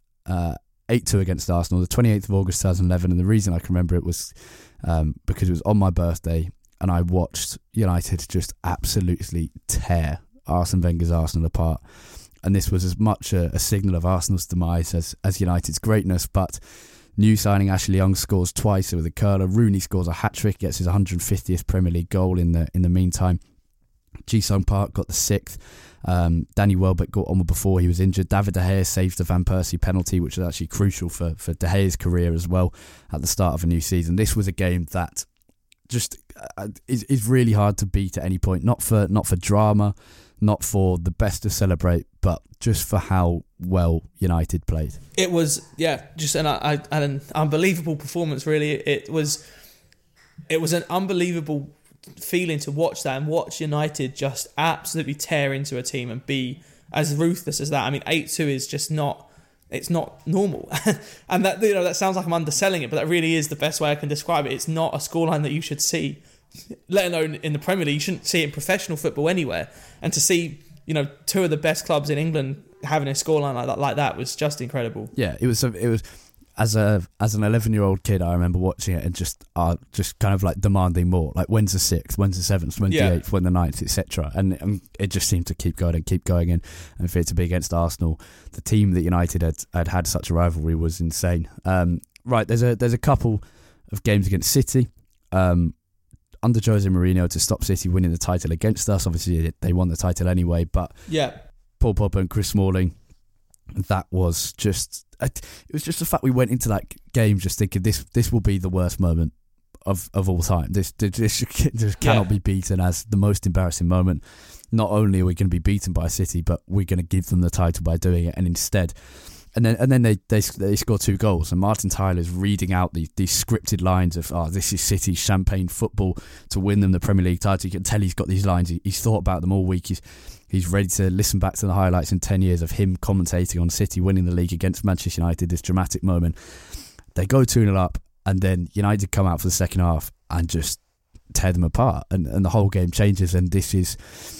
8-2 against Arsenal, the 28th of August 2011, and the reason I can remember it was because it was on my birthday and I watched United just absolutely tear Arsene Wenger's Arsenal apart, and this was as much a signal of Arsenal's demise as United's greatness. But new signing Ashley Young scores twice with a curler, Rooney scores a hat-trick, gets his 150th Premier League goal in the meantime. Ji-sung Park got the 6th. Danny Welbeck got on before he was injured. David De Gea saved the Van Persie penalty, which was actually crucial for De Gea's career as well at the start of a new season. This was a game that just is really hard to beat at any point. Not for drama, not for the best to celebrate, but just for how well United played. It was, just an unbelievable performance. Really, it was an unbelievable feeling to watch that and watch United just absolutely tear into a team and be as ruthless as that. I mean, 8-2 is just not normal. And that sounds like I'm underselling it, but that really is the best way I can describe it. It's not a scoreline that you should see, let alone in the Premier League. You shouldn't see it in professional football anywhere. And to see, two of the best clubs in England having a scoreline like that was just incredible. Yeah, it was as an 11-year-old kid, I remember watching it and just kind of like demanding more. Like, when's the 6th? When's the 7th? When's the 8th? When the 9th? Etc. And it just seemed to keep going. And for it to be against Arsenal, the team that United had such a rivalry, was insane. Right, there's a couple of games against City. Under Jose Mourinho to stop City winning the title against us. Obviously, they won the title anyway. But Paul Pogba and Chris Smalling, that was just... It was just the fact we went into that game just thinking this will be the worst moment of all time. This cannot be beaten as the most embarrassing moment. Not only are we going to be beaten by City, but we're going to give them the title by doing it. And instead, and then they score 2 goals, and Martin Tyler's reading out these scripted lines of, this is City's champagne football to win them the Premier League title. You can tell he's got these lines. He's thought about them all week. He's ready to listen back to the highlights in 10 years of him commentating on City winning the league against Manchester United, this dramatic moment. They go 2-0 up, and then United come out for the second half and just tear them apart, and the whole game changes. And this is,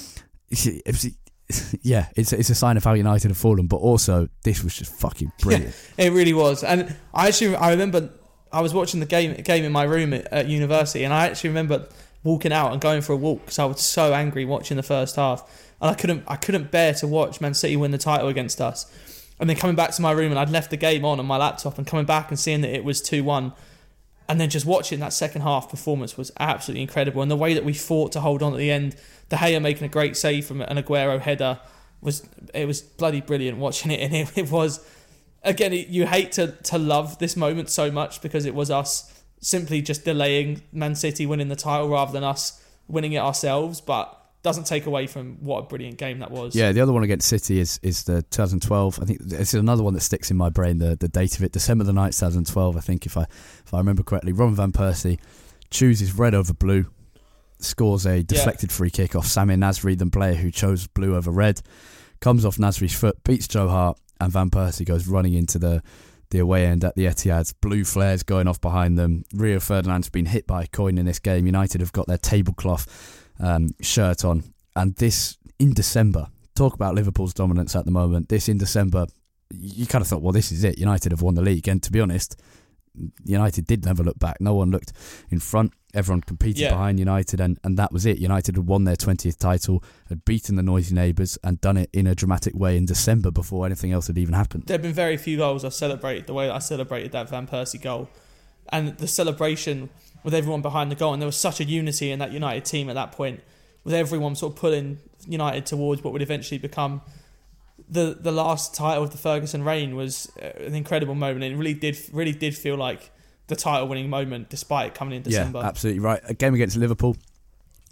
it's a sign of how United have fallen, but also this was just fucking brilliant. Yeah, it really was. And I remember I was watching the game in my room at university, and I actually remember walking out and going for a walk because I was so angry watching the first half. And I couldn't bear to watch Man City win the title against us. And then coming back to my room, and I'd left the game on my laptop, and coming back and seeing that it was 2-1, and then just watching that second half performance was absolutely incredible. And the way that we fought to hold on at the end, De Gea making a great save from an Aguero header, was bloody brilliant watching it. And it was, again, you hate to love this moment so much because it was us simply just delaying Man City winning the title rather than us winning it ourselves, but doesn't take away from what a brilliant game that was. Yeah, the other one against City is the 2012. I think it's another one that sticks in my brain, the date of it, December the 9th, 2012, I think, if I remember correctly. Ron Van Persie chooses red over blue, scores a deflected free kick off Samir Nasri, the player who chose blue over red, comes off Nasri's foot, beats Joe Hart, and Van Persie goes running into the away end at the Etihad. Blue flares going off behind them. Rio Ferdinand's been hit by a coin in this game. United have got their tablecloth shirt on, and this in December, talk about Liverpool's dominance at the moment. This in December, you kind of thought, well, this is it, United have won the league. And to be honest, United did never look back. No one looked in front. Everyone competed behind United, and that was it. United had won their 20th title, had beaten the noisy neighbours, and done it in a dramatic way in December before anything else had even happened. There have been very few goals I've celebrated the way that I celebrated that Van Persie goal, and the celebration with everyone behind the goal. And there was such a unity in that United team at that point, with everyone sort of pulling United towards what would eventually become the last title of the Ferguson reign. Was an incredible moment. It really did feel like the title winning moment, despite it coming in December. Yeah, absolutely right. A game against Liverpool,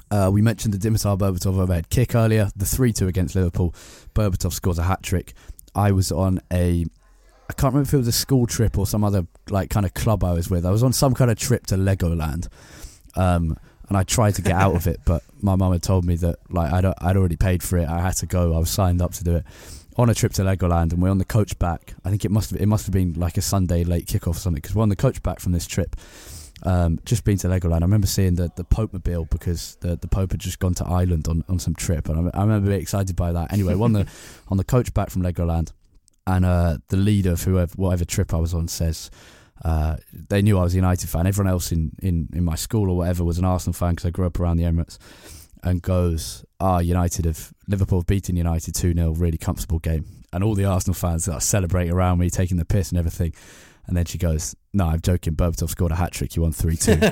We mentioned the Dimitar Berbatov overhead kick earlier, the 3-2 against Liverpool. Berbatov scores a hat-trick. I was on I can't remember if it was a school trip or some other like kind of club I was with. I was on some kind of trip to Legoland, and I tried to get out of it, but my mum had told me that like I'd already paid for it. I had to go. I was signed up to do it. On a trip to Legoland, and we're on the coach back. I think it must have been like a Sunday late kickoff or something, because we're on the coach back from this trip. Just been to Legoland. I remember seeing the Pope-mobile, because the Pope had just gone to Ireland on some trip, and I remember being excited by that. Anyway, on the coach back from Legoland, and the leader of whatever trip I was on says they knew I was a United fan. Everyone else in my school or whatever was an Arsenal fan, because I grew up around the Emirates. And goes, Liverpool have beaten United 2-0, really comfortable game. And all the Arsenal fans are celebrating around me, taking the piss and everything. And then she goes, "No, I'm joking. Berbatov scored a hat trick. You won 3-2."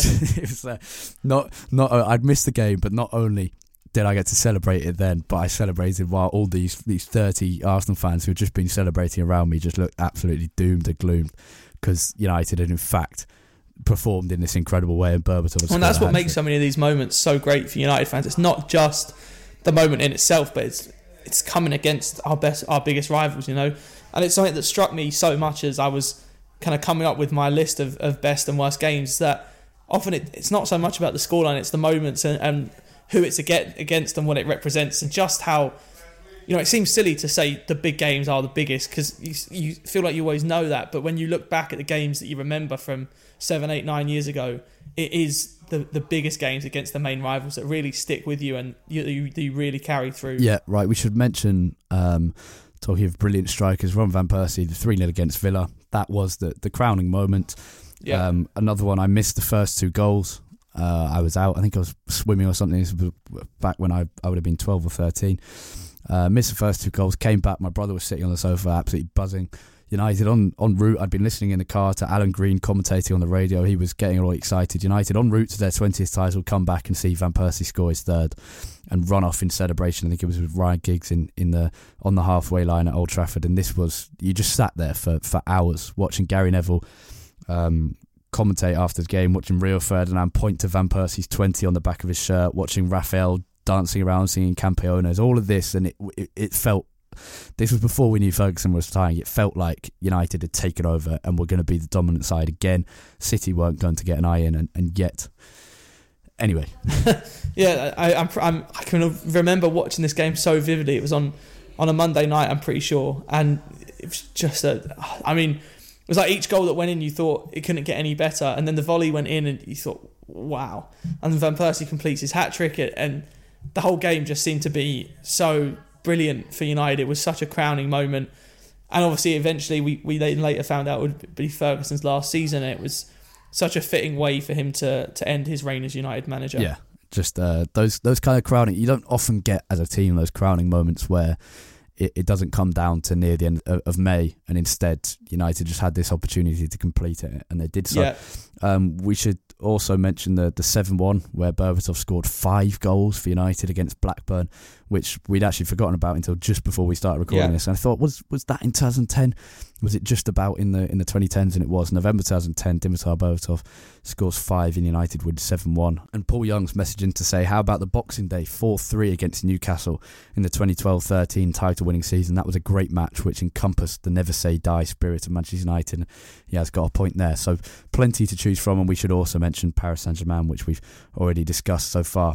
It was I'd missed the game, but not only did I get to celebrate it then, but I celebrated while all these 30 Arsenal fans who had just been celebrating around me just looked absolutely doomed and gloomed, because United had in fact performed in this incredible way, and Berbatov. And that's what makes so many of these moments so great for United fans. It's not just the moment in itself, but it's coming against our biggest rivals, and it's something that struck me so much as I was kind of coming up with my list of best and worst games, that often it's not so much about the scoreline, it's the moments and who it's against and what it represents, and just how it seems silly to say the big games are the biggest, because you feel like you always know that, but when you look back at the games that you remember from 7, 8, 9 years ago, it is the biggest games against the main rivals that really stick with you and you really carry through. Yeah, right. We should mention, talking of brilliant strikers, Ron Van Persie, the 3-0 against Villa. That was the crowning moment. Yeah. Another one, I missed the first 2 goals. I was out. I think I was swimming or something. This was back when I would have been 12 or 13. Missed the first 2 goals, came back. My brother was sitting on the sofa, absolutely buzzing. United en route. I'd been listening in the car to Alan Green commentating on the radio. He was getting all excited. United en route to their 20th title, come back and see Van Persie score his 3rd and run off in celebration. I think it was with Ryan Giggs on the halfway line at Old Trafford. And this was, you just sat there for hours watching Gary Neville commentate after the game, watching Rio Ferdinand point to Van Persie's 20 on the back of his shirt, watching Raphael dancing around singing Campeones, all of this, and it felt, this was before we knew Ferguson was retiring, it felt like United had taken over and were going to be the dominant side again. City weren't going to get an eye in, and yet anyway. Yeah, I can remember watching this game so vividly. It was on a Monday night, I'm pretty sure, and it was just it was like each goal that went in, you thought it couldn't get any better, and then the volley went in and you thought, wow. And Van Persie completes his hat-trick, and the whole game just seemed to be so brilliant for United. It was such a crowning moment, and obviously eventually we then later found out it would be Ferguson's last season. It was such a fitting way for him to end his reign as United manager. Yeah, just those kind of crowning, you don't often get as a team those crowning moments where it doesn't come down to near the end of May, and instead United just had this opportunity to complete it, and they did so. Yeah. We should also mention the 7-1 where Berbatov scored 5 goals for United against Blackburn, which we'd actually forgotten about until just before we started recording this. And I thought, was that in 2010? Was it just about in the 2010s? And it was. November 2010, Dimitar Berbatov scores 5 and United win 7-1. And Paul Young's messaging to say, how about the Boxing Day 4-3 against Newcastle in the 2012-13 title-winning season? That was a great match which encompassed the never say die spirit of Manchester United. And he has got a point there. So plenty to choose from, and we should also mention Paris Saint-Germain, which we've already discussed so far.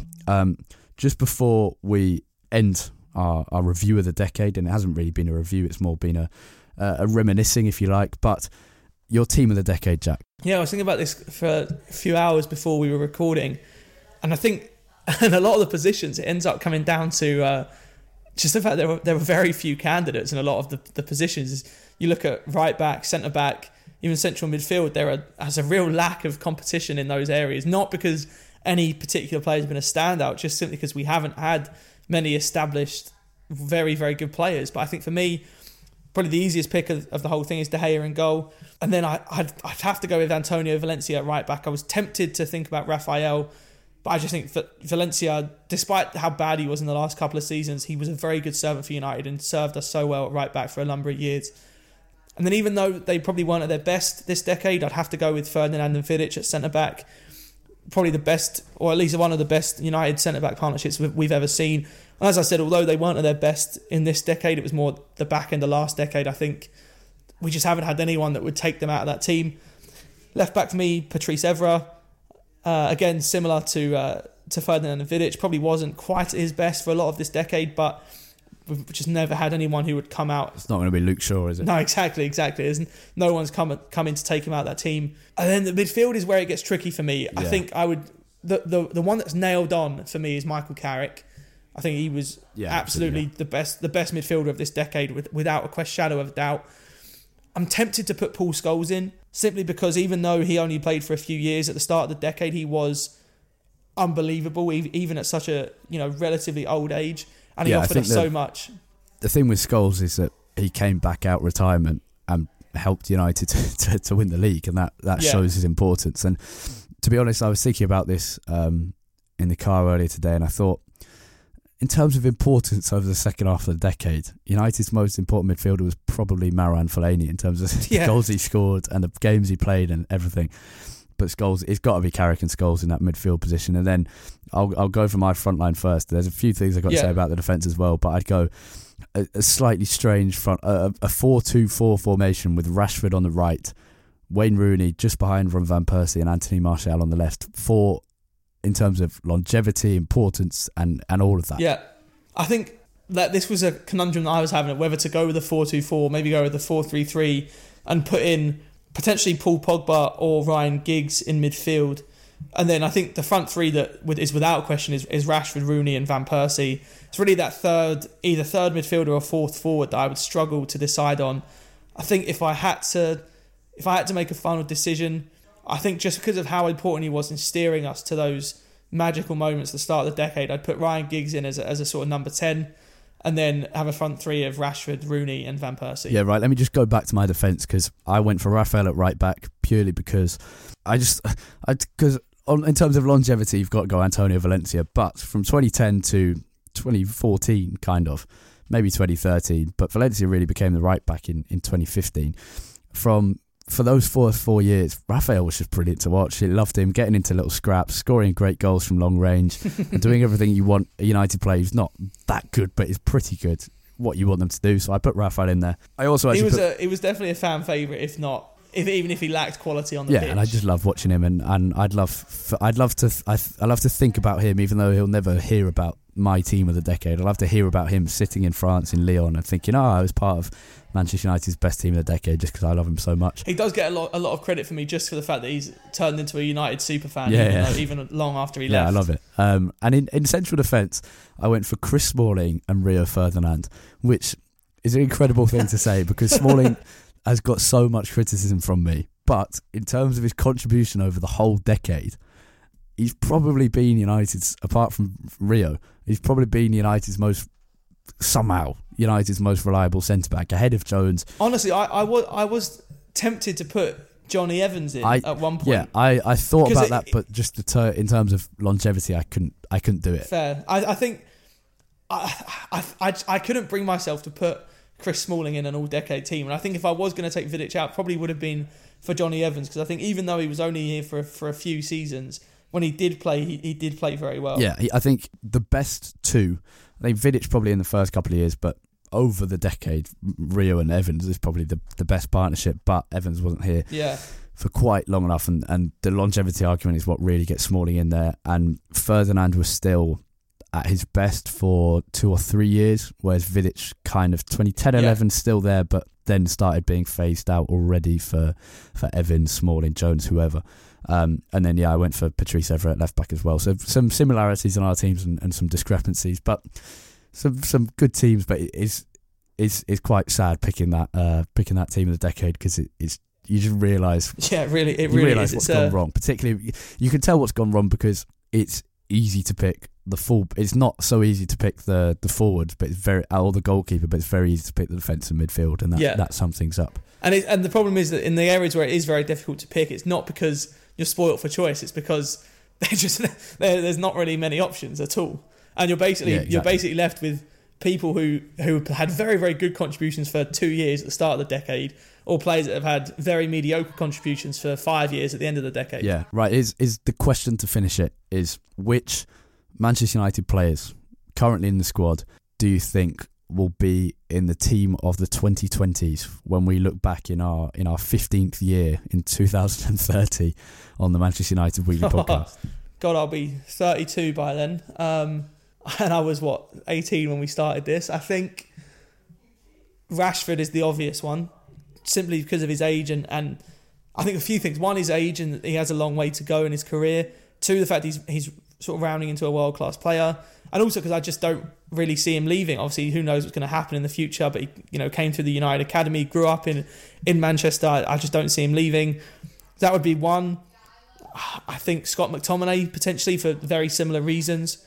Just before we end our review of the decade, and it hasn't really been a review, it's more been a reminiscing, if you like, but your team of the decade, Jack. Yeah, I was thinking about this for a few hours before we were recording, and I think in a lot of the positions it ends up coming down to just the fact there were very few candidates in a lot of the positions. You look at right back, centre back, even central midfield, there's a real lack of competition in those areas, not because any particular player has been a standout, just simply because we haven't had many established very, very good players. But I think for me, probably the easiest pick of the whole thing is De Gea in goal. And then I'd have to go with Antonio Valencia at right back. I was tempted to think about Raphael, but I just think that Valencia, despite how bad he was in the last couple of seasons, he was a very good servant for United and served us so well at right back for a number of years. And then even though they probably weren't at their best this decade, I'd have to go with Ferdinand and Vidic at centre back. probably the best, or at least one of the best United centre-back partnerships we've ever seen. And as I said, although they weren't at their best in this decade, it was more the back end of last decade. I think we just haven't had anyone that would take them out of that team. Left back for me, Patrice Evra. Again, similar to Ferdinand and Vidic, probably wasn't quite at his best for a lot of this decade, but we've just never had anyone who would come out. It's not going to be Luke Shaw, is it? No, exactly. No one's come in to take him out of that team. And then the midfield is where it gets tricky for me. Yeah. I think the one that's nailed on for me is Michael Carrick. I think he was absolutely the best midfielder of this decade, without a shadow of a doubt. I'm tempted to put Paul Scholes in, simply because even though he only played for a few years at the start of the decade, he was unbelievable, even at such a relatively old age, and he offered us so much. The thing with Scholes is that he came back out retirement and helped United to win the league, and that shows his importance. And to be honest, I was thinking about this in the car earlier today, and I thought, in terms of importance over the second half of the decade, United's most important midfielder was probably Marouane Fellaini in terms of the goals he scored and the games he played and everything. But Scholes, it's got to be Carrick and Scholes in that midfield position. And then I'll go for my front line first. There's a few things I've got to say about the defence as well, but I'd go a slightly strange front, a 4-2-4 formation with Rashford on the right, Wayne Rooney just behind Van Persie and Anthony Martial on the left. In terms of longevity, importance, and all of that. Yeah, I think that this was a conundrum that I was having, whether to go with a 4-2-4, maybe go with a 4-3-3, and put in potentially Paul Pogba or Ryan Giggs in midfield. And then I think the front three that is without question is Rashford, Rooney, and Van Persie. It's really that either third midfielder or fourth forward that I would struggle to decide on. I think if I had to make a final decision, I think just because of how important he was in steering us to those magical moments at the start of the decade, I'd put Ryan Giggs in as a sort of number 10, and then have a front three of Rashford, Rooney, and Van Persie. Yeah, right. Let me just go back to my defence, because I went for Raphael at right back purely because in terms of longevity, you've got to go Antonio Valencia, but from 2010 to 2014, kind of, maybe 2013, but Valencia really became the right back in 2015. For those four years, Raphael was just brilliant to watch. He loved him, getting into little scraps, scoring great goals from long range, and doing everything you want a United player who's not that good, but is pretty good, what you want them to do. So I put Raphael in there. I also he was definitely a fan favourite, even if he lacked quality on the pitch. Yeah, and I just love watching him, and I'd love to think about him, even though he'll never hear about my team of the decade. I'd love to hear about him sitting in France in Lyon and thinking, I was part of Manchester United's best team of the decade just because I love him so much. He does get a lot of credit for me just for the fact that he's turned into a United superfan, even long after he left. Yeah, I love it. And in central defence, I went for Chris Smalling and Rio Ferdinand, which is an incredible thing to say because Smalling has got so much criticism from me. But in terms of his contribution over the whole decade, he's probably been United's, apart from Rio, he's probably been United's most reliable centre-back, ahead of Jones. Honestly, I was tempted to put Johnny Evans in at one point. Yeah, I thought about that, but just in terms of longevity, I couldn't do it. Fair. I think I couldn't bring myself to put Chris Smalling in an all-decade team, and I think if I was going to take Vidic out, probably would have been for Johnny Evans, because I think even though he was only here for a few seasons, when he did play, he did play very well. Yeah, I think the best two, I think Vidic probably in the first couple of years, but over the decade, Rio and Evans is probably the best partnership, but Evans wasn't here for quite long enough, and the longevity argument is what really gets Smalling in there, and Ferdinand was still at his best for 2 or 3 years, whereas Vidic kind of 2010-11 still there, but then started being phased out already for Evans, Smalling, Jones, whoever. And then I went for Patrice Evra at left back as well. So some similarities in our teams and some discrepancies, but some good teams. But it is quite sad picking that team of the decade, because it's you just realise it really is. What's gone wrong. Particularly, you can tell what's gone wrong because it's easy to pick the full. It's not so easy to pick the forwards, but it's or the goalkeeper, but it's very easy to pick the defence and midfield, and that sums things up. And the problem is that in the areas where it is very difficult to pick, it's not because you're spoilt for choice. It's because there's not really many options at all, and you're basically left with people who had very, very good contributions for 2 years at the start of the decade, or players that have had very mediocre contributions for 5 years at the end of the decade. Yeah, right. Is the question to finish it is, which Manchester United players currently in the squad do you think will be in the team of the 2020s when we look back in our 15th year in 2030 on the Manchester United Weekly Podcast? God, I'll be 32 by then. And I was, 18 when we started this. I think Rashford is the obvious one, simply because of his age and I think a few things. One, his age, and he has a long way to go in his career. Two, the fact he's sort of rounding into a world-class player. And also because I just don't really see him leaving. Obviously, who knows what's going to happen in the future, but he came through the United Academy, grew up in Manchester. I just don't see him leaving. That would be one. I think Scott McTominay, potentially, for very similar reasons.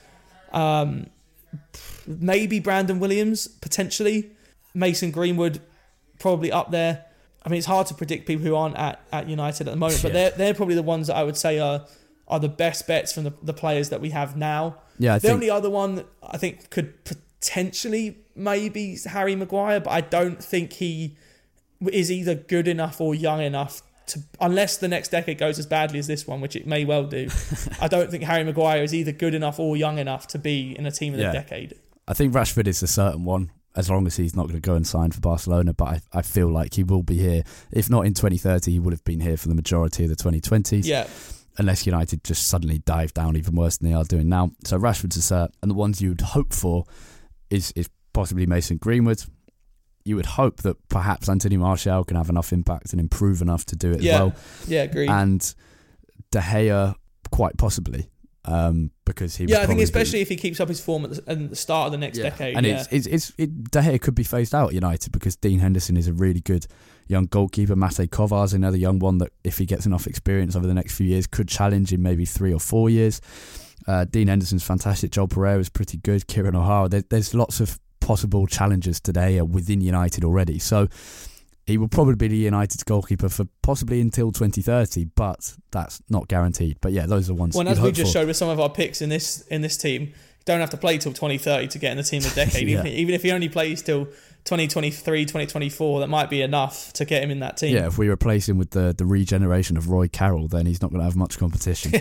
Maybe Brandon Williams, potentially. Mason Greenwood, probably up there. I mean, it's hard to predict people who aren't at United at the moment, but they're probably the ones that I would say are the best bets from the players that we have now. Yeah, the only other one that I think could potentially maybe Harry Maguire, but I don't think he is either good enough or young enough to, unless the next decade goes as badly as this one, which it may well do. I don't think Harry Maguire is either good enough or young enough to be in a team of the decade. I think Rashford is a certain one, as long as he's not going to go and sign for Barcelona, but I feel like he will be here. If not in 2030, he would have been here for the majority of the 2020s. Yeah. Unless United just suddenly dive down even worse than they are doing now. So Rashford's a cert, and the ones you would hope for is possibly Mason Greenwood. You would hope that perhaps Anthony Martial can have enough impact and improve enough to do it as well. Yeah, agreed. And De Gea, quite possibly. Because he I think especially if he keeps up his form at the start of the next decade. And De Gea could be phased out at United because Dean Henderson is a really good young goalkeeper. Mate Kovar's another young one that, if he gets enough experience over the next few years, could challenge in maybe 3 or 4 years. Dean Henderson's fantastic. Joel Pereira is pretty good. Kieran O'Hara. There's lots of possible challengers today within United already. So he will probably be United's goalkeeper for possibly until 2030, but that's not guaranteed. But yeah, those are ones. Well, as we just showed with some of our picks in this team, you don't have to play till 2030 to get in the team of the decade. Even if he only plays till 2023, 2024, that might be enough to get him in that team. Yeah, if we replace him with the regeneration of Roy Carroll, then he's not going to have much competition.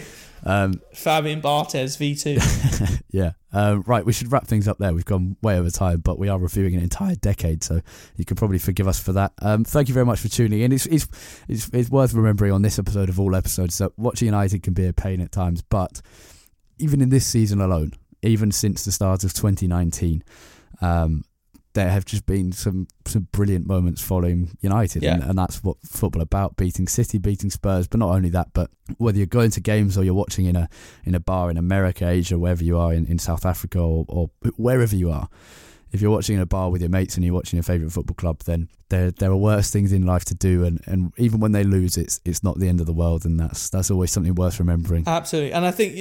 Fabian Barthez, V2. Yeah. Right, we should wrap things up there. We've gone way over time, but we are reviewing an entire decade, so you can probably forgive us for that. Thank you very much for tuning in. It's worth remembering on this episode of all episodes that watching United can be a pain at times, but even in this season alone, even since the start of 2019, there have just been some brilliant moments following United, and that's what football about: beating City, beating Spurs. But not only that, but whether you're going to games or you're watching in a bar in America, Asia, wherever you are, in South Africa or wherever you are, if you're watching in a bar with your mates and you're watching your favourite football club, then there are worse things in life to do, and even when they lose, it's not the end of the world, and that's always something worth remembering. Absolutely. And I think,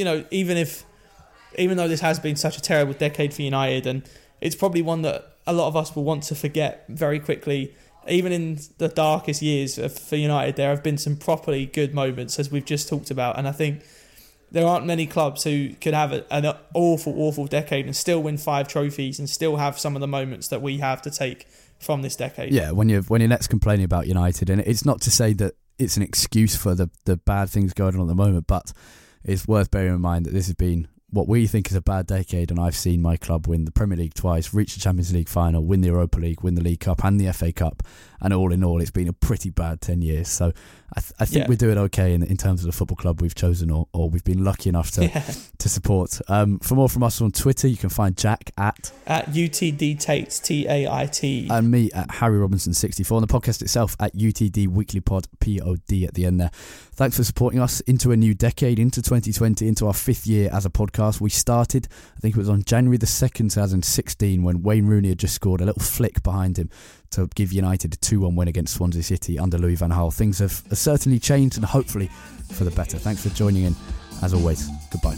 even though this has been such a terrible decade for United, and it's probably one that a lot of us will want to forget very quickly. Even in the darkest years for United, there have been some properly good moments, as we've just talked about. And I think there aren't many clubs who could have an awful, awful decade and still win 5 trophies and still have some of the moments that we have to take from this decade. Yeah, when you're next complaining about United, and it's not to say that it's an excuse for the bad things going on at the moment, but it's worth bearing in mind that this has been what we think is a bad decade, and I've seen my club win the Premier League twice, reach the Champions League final, win the Europa League, win the League Cup and the FA Cup, and all in all, it's been a pretty bad 10 years. So I think we're doing okay in terms of the football club we've chosen or we've been lucky enough to support. For more from us on Twitter, you can find Jack at UTD Tate, TAIT, and me at Harry Robinson 64, and the podcast itself at UTD Weekly Pod, POD at the end there. Thanks for supporting us into a new decade, into 2020, into our 5th year as a podcast. We started, I think it was on January the 2nd, 2016, when Wayne Rooney had just scored a little flick behind him to give United a 2-1 win against Swansea City under Louis van Gaal. Things have certainly changed, and hopefully for the better. Thanks for joining in. As always, goodbye.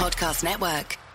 Podcast Network.